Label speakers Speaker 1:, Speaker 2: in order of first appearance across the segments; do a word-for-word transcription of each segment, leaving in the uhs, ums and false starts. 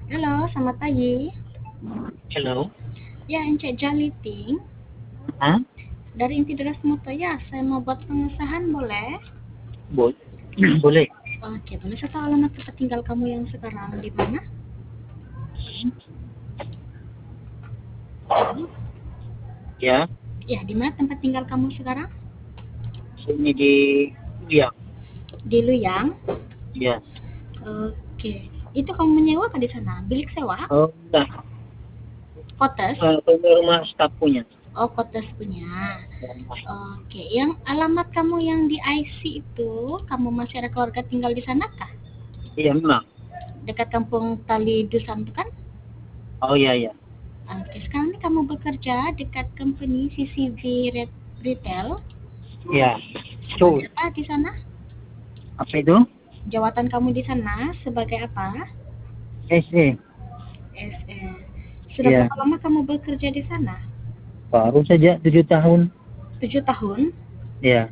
Speaker 1: Halo, selamat pagi.
Speaker 2: Hello?
Speaker 1: Ya, Encik Jaliting.
Speaker 2: Hah?
Speaker 1: Dari Inti Deras Moto ya, saya mau buat pengesahan boleh?
Speaker 2: Bo- Boleh.
Speaker 1: Oke, boleh saya tahu alamat tempat tinggal kamu yang sekarang di mana? Halo?
Speaker 2: Ya,
Speaker 1: Ya, di mana tempat tinggal kamu sekarang?
Speaker 2: sini di ya,
Speaker 1: Di Luyang.
Speaker 2: ya.
Speaker 1: Oke. Itu kamu menyewa kan di sana? Bilik sewa?
Speaker 2: Oh, enggak.
Speaker 1: Kotes?
Speaker 2: Eh, punya rumah staf punya.
Speaker 1: Oh, kotes punya. Oke, yang alamat kamu yang di I C itu, kamu masih ada keluarga tinggal di sana kah?
Speaker 2: Iya, memang.
Speaker 1: Dekat kampung Tali Dusan itu kan?
Speaker 2: Oh, iya, iya.
Speaker 1: Oke, sekarang ini kamu bekerja dekat company C C V Re- Retail
Speaker 2: Iya.
Speaker 1: sebagai
Speaker 2: Tuh,
Speaker 1: apa di sana?
Speaker 2: apa itu?
Speaker 1: Jawatan kamu di sana sebagai apa?
Speaker 2: S E.
Speaker 1: S E. Sudah
Speaker 2: Iya.
Speaker 1: berapa lama kamu bekerja di sana?
Speaker 2: Baru saja tujuh tahun.
Speaker 1: Tujuh tahun?
Speaker 2: Iya,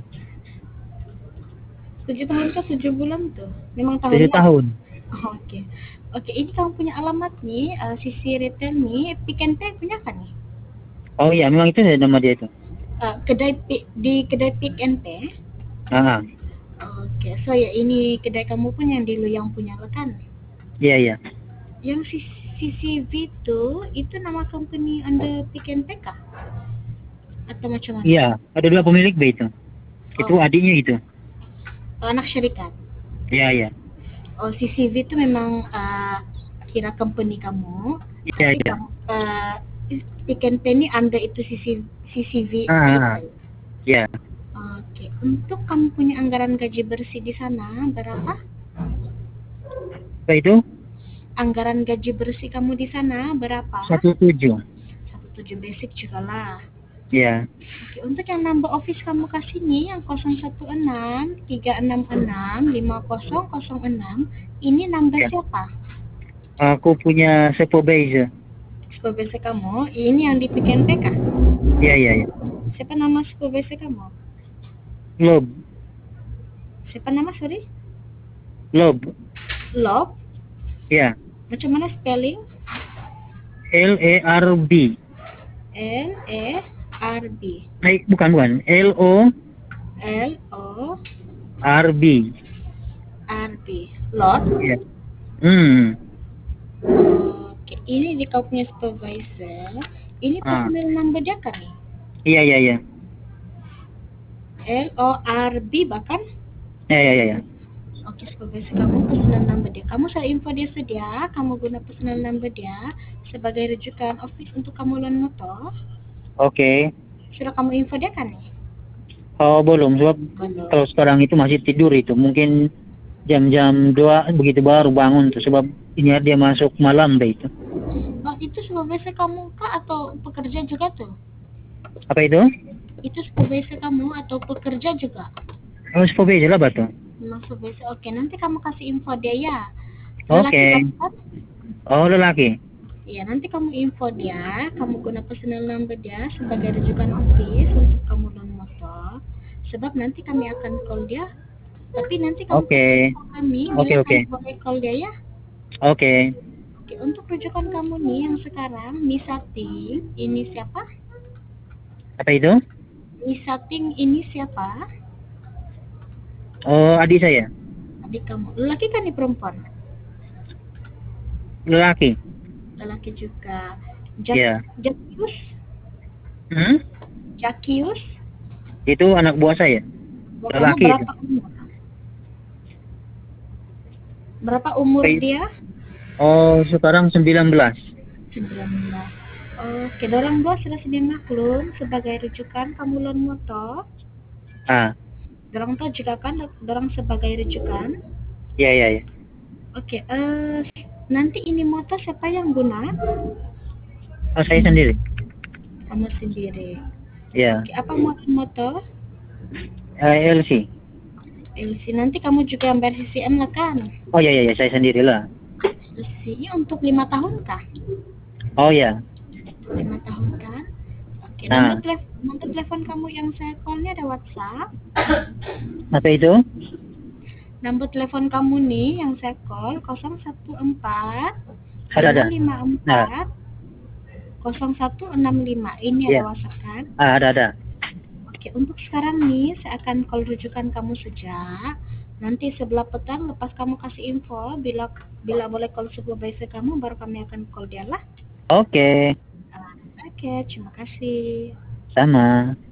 Speaker 1: Tujuh tahun ke tujuh bulan tuh? Memang
Speaker 2: tujuh
Speaker 1: tahunnya?
Speaker 2: tahun.
Speaker 1: Oh, oke. Oke, ini kamu punya alamat nih, uh, C C Retail nih, Pick and Pay punya kan nih?
Speaker 2: Oh, iya, memang itu ya nama dia itu.
Speaker 1: Uh, kedai Pi- di kedai Pick and Pay?
Speaker 2: Ah, ah.
Speaker 1: Oke, so ya ini kedai kamu pun yang di Luyang punya lo kan?
Speaker 2: Iya, iya.
Speaker 1: Yang C- CCV itu, itu nama company under Pick and Pay kah? Atau macam mana?
Speaker 2: Iya, ada dua pemilik B itu. Itu
Speaker 1: Oh,
Speaker 2: adiknya itu.
Speaker 1: anak syarikat.
Speaker 2: Iya, iya.
Speaker 1: Oh, C C V itu memang uh, kira company kamu,
Speaker 2: Iya,
Speaker 1: tapi
Speaker 2: iya.
Speaker 1: kamu uh, Pick and Pay ini under itu C C, C C V
Speaker 2: Ah, ah, ah.
Speaker 1: retail.
Speaker 2: Iya.
Speaker 1: Oke, untuk kamu punya anggaran gaji bersih di sana berapa?
Speaker 2: Apa itu?
Speaker 1: Anggaran gaji bersih kamu di sana berapa?
Speaker 2: Satu tujuh.
Speaker 1: Satu tujuh basic juga lah.
Speaker 2: Iya.
Speaker 1: Oke, untuk yang number office kamu kasih nih yang nol satu enam tiga enam enam lima nol nol enam, ini number
Speaker 2: Iya.
Speaker 1: siapa?
Speaker 2: Aku punya supervisor.
Speaker 1: Supervisor kamu, ini yang di Pick and Pay kah?
Speaker 2: Iya, iya, iya.
Speaker 1: Siapa nama supervisor kamu?
Speaker 2: Lob.
Speaker 1: Siapa nama, sorry?
Speaker 2: Lob.
Speaker 1: Lob?
Speaker 2: Ya.
Speaker 1: Macam mana spelling?
Speaker 2: L E R B.
Speaker 1: L E R B.
Speaker 2: Eh, bukan, bukan. L O
Speaker 1: L O
Speaker 2: R B.
Speaker 1: R B. Lot?
Speaker 2: Ya. Hmm.
Speaker 1: Oke, ini di kau punya supervisor. Ini
Speaker 2: Ah.
Speaker 1: personal number dia kan nih?
Speaker 2: Iya, iya, iya.
Speaker 1: L O R B bahkan?
Speaker 2: Ya, ya, ya, ya.
Speaker 1: Oke, supervisor kamu personal number dia. Kamu saya info dia sedia, kamu guna personal number dia sebagai rujukan office untuk kamu loan motor.
Speaker 2: Oke.
Speaker 1: Sudah kamu info dia kan nih?
Speaker 2: Oh, belum. Sebab
Speaker 1: Belum.
Speaker 2: kalau sekarang itu masih tidur itu. Mungkin jam-jam dua begitu baru bangun tuh. Sebab ini dia masuk malam deh itu.
Speaker 1: Oh, itu supervisor kamu kah atau pekerja juga tuh?
Speaker 2: Apa itu?
Speaker 1: Itu supervisor kamu atau pekerja juga?
Speaker 2: Oh, supervisor lah, Batu.
Speaker 1: Memang supervisor. Oke, nanti kamu kasih info dia ya. Lelaki
Speaker 2: Oke.
Speaker 1: kan?
Speaker 2: Oh, lelaki.
Speaker 1: Ya, nanti kamu info dia, kamu guna personal number dia sebagai rujukan office untuk kamu loan motor. Sebab nanti kami akan call dia. Tapi nanti kamu
Speaker 2: Oke.
Speaker 1: call kami,
Speaker 2: Oke,
Speaker 1: boleh
Speaker 2: oke.
Speaker 1: kamu boleh call dia ya?
Speaker 2: Oke.
Speaker 1: Oke, untuk rujukan kamu nih yang sekarang, Misating, ini siapa?
Speaker 2: Apa itu?
Speaker 1: Misating ini siapa?
Speaker 2: Oh, adik saya.
Speaker 1: Adik kamu. Lelaki kan nih perempuan?
Speaker 2: Lelaki.
Speaker 1: Lelaki juga. Jak
Speaker 2: Ya.
Speaker 1: Jakius?
Speaker 2: Hmm?
Speaker 1: Jakius?
Speaker 2: Itu anak buah saya.
Speaker 1: Buat kamu
Speaker 2: Lelaki itu.
Speaker 1: berapa umur? Berapa umur
Speaker 2: Oke.
Speaker 1: dia?
Speaker 2: Oh, sekarang sembilan belas.
Speaker 1: sembilan belas. Oke, dorang dua sudah sedia maklum sebagai rujukan kamu loan motor.
Speaker 2: Ah,
Speaker 1: Dorang tahu juga kan, dorang sebagai rujukan.
Speaker 2: ya, ya, ya.
Speaker 1: Oke, eh nanti ini motor siapa yang guna?
Speaker 2: Oh, saya sendiri.
Speaker 1: Kamu sendiri.
Speaker 2: Ya.
Speaker 1: Oke, apa model motor?
Speaker 2: Eh, L C.
Speaker 1: L C. Nanti kamu juga yang bayar C C M lah kan?
Speaker 2: Oh, ya, ya, ya. Saya sendirilah.
Speaker 1: L C-nya untuk lima tahun kah?
Speaker 2: Oh, ya.
Speaker 1: Lima tahun kan? Oke, nomor
Speaker 2: Nah,
Speaker 1: telepon, nomor telepon kamu yang saya call-nya ada WhatsApp.
Speaker 2: apa itu?
Speaker 1: Nomor telepon kamu nih yang saya call nol satu empat
Speaker 2: Ada ada.
Speaker 1: lima empat nol satu enam lima. Ini
Speaker 2: Iya.
Speaker 1: ada WhatsApp kan?
Speaker 2: Ah, ada ada.
Speaker 1: Oke, untuk sekarang nih saya akan call rujukan kamu saja. Nanti sebelah petang lepas kamu kasih info, bila bila boleh call supervisor kamu, baru kami akan call dia lah.
Speaker 2: Oke,
Speaker 1: Ah, Oke, terima kasih.
Speaker 2: sama.